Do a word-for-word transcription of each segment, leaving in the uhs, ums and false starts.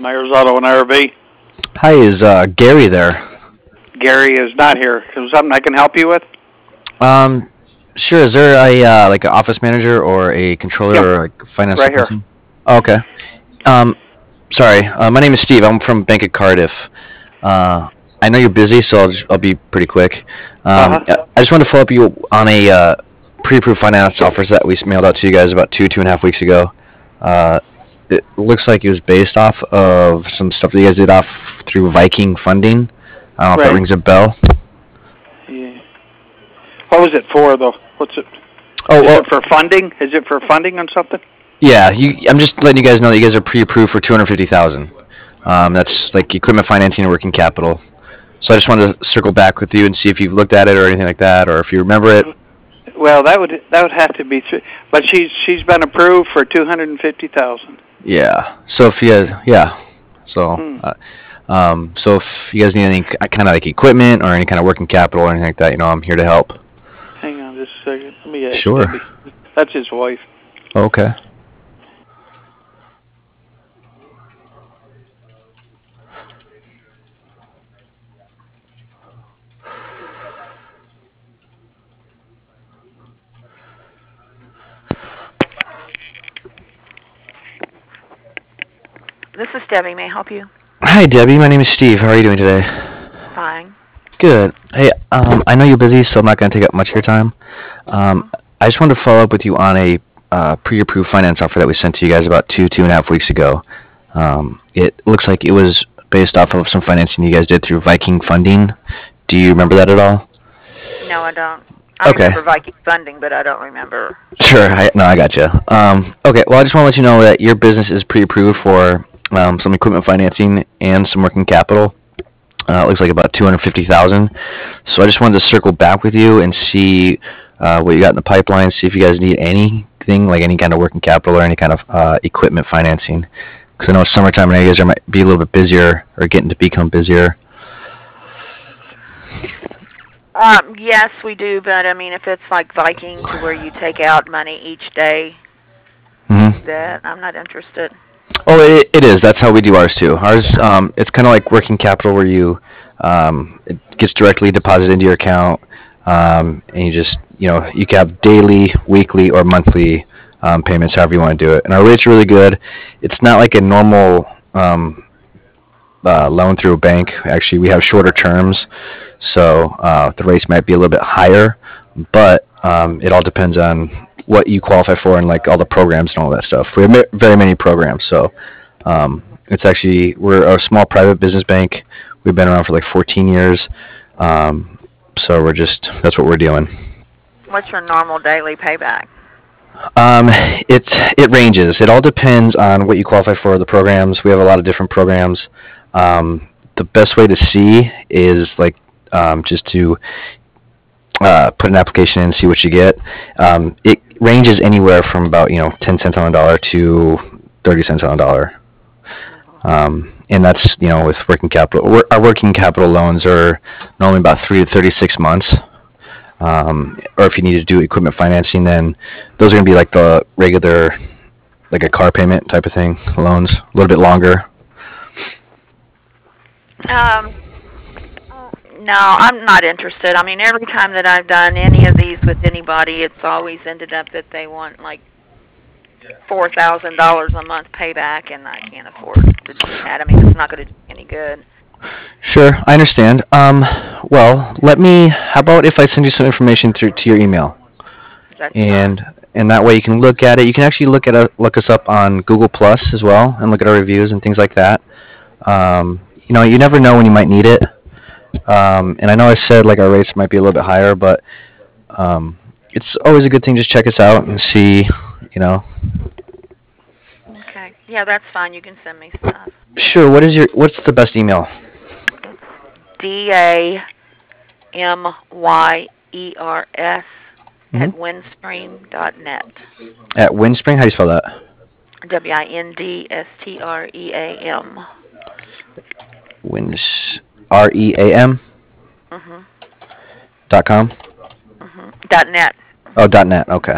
Myers Auto and R V. Hi, is uh, Gary there? Gary is not here. Is there something I can help you with? Um, sure. Is there a uh, like an office manager or a controller Him, or like finance right here. person? Oh, okay. Um, sorry. Uh, my name is Steve. I'm from Bank of Cardiff. Uh, I know you're busy, so I'll just, I'll be pretty quick. Uh Um, huh. I I just wanted to follow up you on a uh, pre-approved finance offers that we mailed out to you guys about two two and a half weeks ago. Uh, it looks like it was based off of some stuff that you guys did off through Viking Funding. I don't know if that Right. rings a bell. Yeah. What was it for, though? What's it? Oh, Is well, it for funding? Is it for funding on something? yeah. You, I'm just letting you guys know that you guys are pre-approved for two hundred fifty thousand. Um, that's like equipment financing and working capital. So I just wanted to circle back with you and see if you've looked at it or anything like that, or if you remember it. Well, that would that would have to be through. But she's she's been approved for two hundred and fifty thousand. Yeah. So if you, yeah. So, Hmm. uh, um, so if you guys need any kind of like equipment or any kind of working capital or anything like that, you know, I'm here to help. Hang on just a second. Let me ask Sure. Debbie. That's his wife. Okay. This is Debbie. May I help you? Hi, Debbie. My name is Steve. How are you doing today? Fine. Good. Hey, um, I know you're busy, so I'm not going to take up much of your time. Um, Mm-hmm. I just wanted to follow up with you on a uh, pre-approved finance offer that we sent to you guys about two, two and a half weeks ago. Um, it looks like it was based off of some financing you guys did through Viking Funding. Do you remember that at all? No, I don't. I Okay. remember Viking funding, but I don't remember. Sure. I, no, I got you. Um, okay. Well, I just want to let you know that your business is pre-approved for um, some equipment financing and some working capital. Uh, it looks like about two hundred fifty thousand. So I just wanted to circle back with you and see uh, what you got in the pipeline. See if you guys need anything like any kind of working capital or any kind of uh, equipment financing. Because I know it's summertime and you guys are, might be a little bit busier or getting to become busier. Um, yes, we do, but I mean, if it's like Viking to where you take out money each day, Mm-hmm. that I'm not interested. Oh, it, it is. That's how we do ours too. Ours, um, it's kind of like working capital where you, um, it gets directly deposited into your account, um, and you just, you know, you can have daily, weekly, or monthly um, payments, however you want to do it. And our rate's really good. It's not like a normal um, uh, loan through a bank. Actually, we have shorter terms, so uh, the rates might be a little bit higher, but um, it all depends on what you qualify for and like all the programs and all that stuff. We have ma- very many programs, so um, it's actually we're a small private business bank. We've been around for like fourteen years, um, so we're just that's what we're doing. What's your normal daily payback? Um, it's it ranges. It all depends on what you qualify for. The programs we have a lot of different programs. Um, the best way to see is like um, just to uh, put an application in and see what you get. Um, it ranges anywhere from about you know ten cents on a dollar to thirty cents on a dollar. Um, and that's you know with working capital. Wor- Our working capital loans are normally about three to thirty-six months. Um, or if you need to do equipment financing, then those are going to be like the regular, like a car payment type of thing, loans, a little bit longer. Um, no, I'm not interested. I mean, every time that I've done any of these with anybody, it's always ended up that they want like four thousand dollars a month payback, and I can't afford to do that. I mean, it's not going to do any good. Sure, I understand. Um, well, let me. How about if I send you some information through to your email, That's fine. and and that way you can look at it. You can actually look at a, look us up on Google Plus as well, and look at our reviews and things like that. Um, you know, you never know when you might need it. Um, and I know I said like our rates might be a little bit higher, but um, it's always a good thing to just check us out and see. You know, Okay. Yeah, that's fine. You can send me stuff. sure. What is your what's the best email? It's D A M Y E R S Mm-hmm. at windstream dot net. At Windspring. How do you spell that? W I N D S T R E A M. Winds R E A M Mhm. dot com. Mhm. Dot net. Oh, dot net. Okay.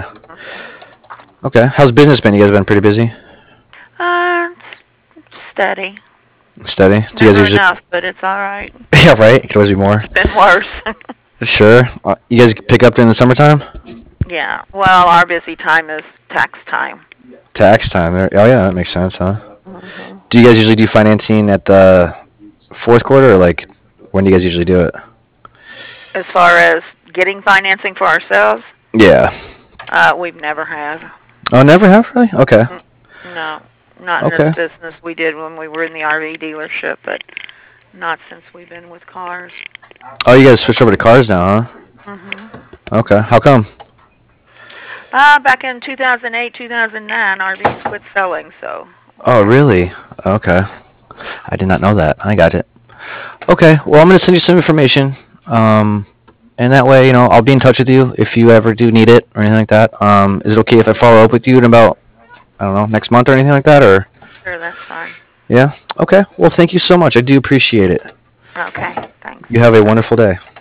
Okay. How's business been? You guys been pretty busy? Uh, steady. Steady. Do you guys Never usually? enough, but it's all right. Yeah, right. It could always be more. It's been worse. Sure. Uh, you guys pick up during the summertime? Yeah. Well, our busy time is tax time. Tax time. There. Oh yeah, that makes sense, huh? Mm-hmm. Do you guys usually do financing at the fourth quarter, or like when do you guys usually do it? As far as getting financing for ourselves, Yeah. uh, we've never had. Oh, never have really? Okay. No, not in Okay. this business. We did when we were in the R V dealership, but not since we've been with cars. Oh, you guys switched over to cars now, huh? Mhm. Okay. How come? Uh, back in two thousand eight, two thousand nine, R Vs quit selling, so. Oh, really? Okay. I did not know that. I got it. Okay. Well, I'm gonna send you some information. Um, and that way, you know, I'll be in touch with you if you ever do need it or anything like that. Um, is it okay if I follow up with you in about, I don't know, next month or anything like that, or? Sure, that's fine. Yeah. Okay. Well, thank you so much. I do appreciate it. Okay, thanks. You have a wonderful day.